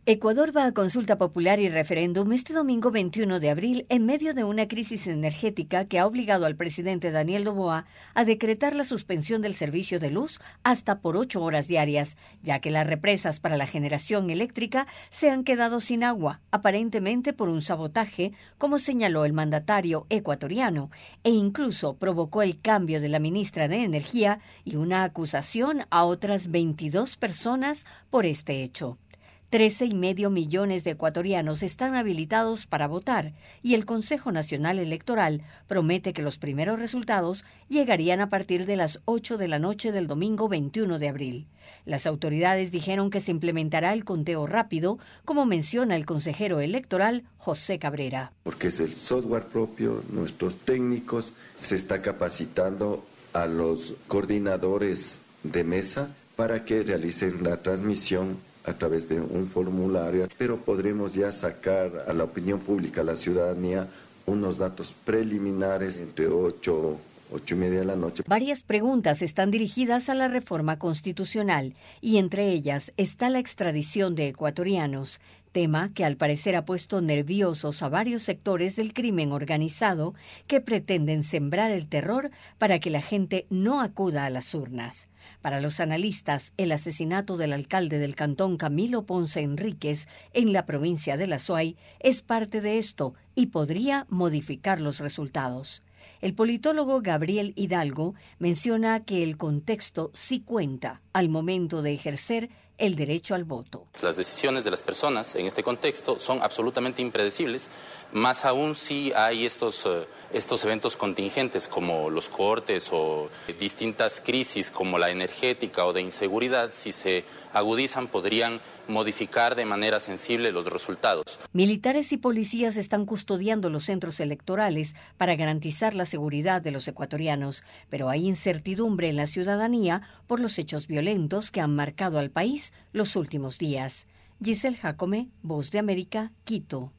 Ecuador va a consulta popular y referéndum este domingo 21 de abril en medio de una crisis energética que ha obligado al presidente Daniel Noboa a decretar la suspensión del servicio de luz hasta por 8 horas diarias, ya que las represas para la generación eléctrica se han quedado sin agua, aparentemente por un sabotaje, como señaló el mandatario ecuatoriano, e incluso provocó el cambio de la ministra de Energía y una acusación a otras 22 personas por este hecho. 13,5 millones de ecuatorianos están habilitados para votar y el Consejo Nacional Electoral promete que los primeros resultados llegarían a partir de las 8 de la noche del domingo 21 de abril. Las autoridades dijeron que se implementará el conteo rápido, como menciona el consejero electoral José Cabrera. Porque es el software propio, nuestros técnicos, se está capacitando a los coordinadores de mesa para que realicen la transmisión a través de un formulario, pero podremos ya sacar a la opinión pública, a la ciudadanía, unos datos preliminares entre 8:30 de la noche. Varias preguntas están dirigidas a la reforma constitucional y entre ellas está la extradición de ecuatorianos, tema que al parecer ha puesto nerviosos a varios sectores del crimen organizado que pretenden sembrar el terror para que la gente no acuda a las urnas. Para los analistas, el asesinato del alcalde del cantón Camilo Ponce Enríquez en la provincia de La Suay es parte de esto y podría modificar los resultados. El politólogo Gabriel Hidalgo menciona que el contexto sí cuenta al momento de ejercer el derecho al voto. Las decisiones de las personas en este contexto son absolutamente impredecibles, más aún si hay estos eventos contingentes como los cortes o distintas crisis como la energética o de inseguridad, si se agudizan podrían modificar de manera sensible los resultados. Militares y policías están custodiando los centros electorales para garantizar la seguridad de los ecuatorianos, pero hay incertidumbre en la ciudadanía por los hechos violentos que han marcado al país los últimos días. Giselle Jacome, Voz de América, Quito.